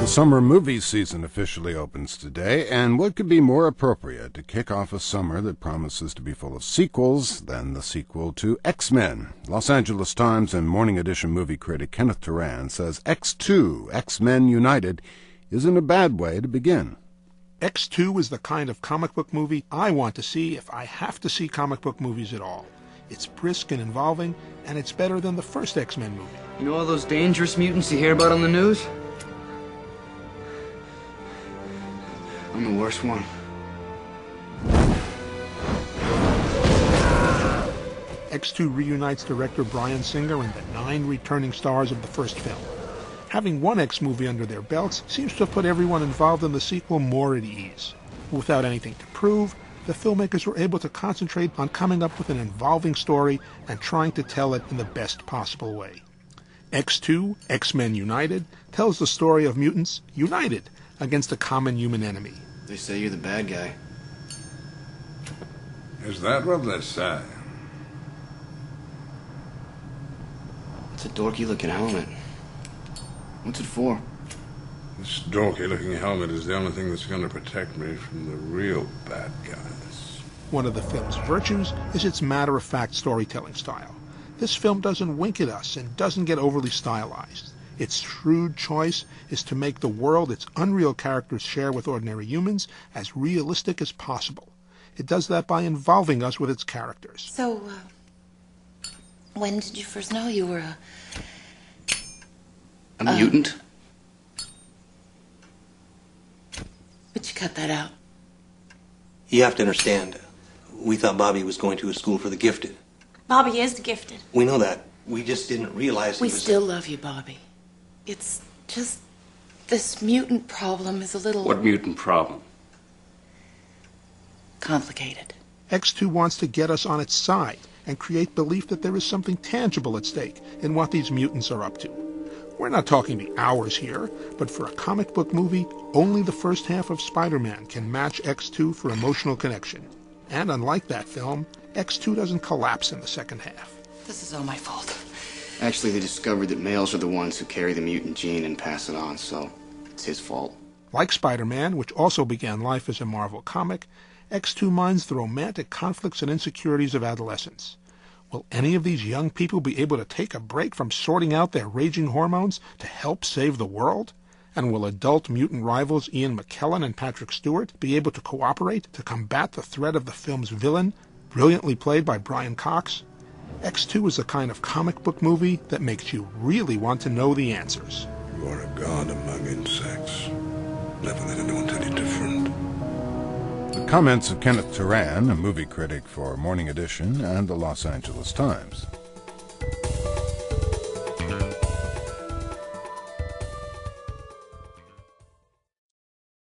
The summer movie season officially opens today, and what could be more appropriate to kick off a summer that promises to be full of sequels than the sequel to X-Men? Los Angeles Times and Morning Edition movie critic Kenneth Turan says X2, X-Men United, isn't a bad way to begin. X2 is the kind of comic book movie I want to see if I have to see comic book movies at all. It's brisk and involving, and it's better than the first X-Men movie. You know all those dangerous mutants you hear about on the news? I'm the worst one. X2 reunites director Bryan Singer and the 9 returning stars of the first film. Having one X movie under their belts seems to have put everyone involved in the sequel more at ease. Without anything to prove, the filmmakers were able to concentrate on coming up with an involving story and trying to tell it in the best possible way. X2, X-Men United, tells the story of mutants united against a common human enemy. They say you're the bad guy. Is that what they say? It's a dorky-looking helmet. What's it for? This dorky-looking helmet is the only thing that's going to protect me from the real bad guys. One of the film's virtues is its matter-of-fact storytelling style. This film doesn't wink at us and doesn't get overly stylized. Its shrewd choice is to make the world its unreal characters share with ordinary humans as realistic as possible. It does that by involving us with its characters. So, when did you first know you were a mutant? But you cut that out. You have to understand, we thought Bobby was going to a school for the gifted. Bobby is gifted. We know that. We just didn't realize We still love you, Bobby. It's just this mutant problem is a little... What mutant problem? complicated. X2 wants to get us on its side and create belief that there is something tangible at stake in what these mutants are up to. We're not talking the hours here, but for a comic book movie, only the first half of Spider-Man can match X2 for emotional connection. And unlike that film, X2 doesn't collapse in the second half. This is all my fault. Actually, they discovered that males are the ones who carry the mutant gene and pass it on, so it's his fault. Like Spider-Man, which also began life as a Marvel comic, X2 mines the romantic conflicts and insecurities of adolescence. Will any of these young people be able to take a break from sorting out their raging hormones to help save the world? And will adult mutant rivals Ian McKellen and Patrick Stewart be able to cooperate to combat the threat of the film's villain, brilliantly played by Brian Cox? X2 is the kind of comic book movie that makes you really want to know the answers. You are a god among insects. Never let anyone tell you different. The comments of Kenneth Turan, a movie critic for Morning Edition and the Los Angeles Times.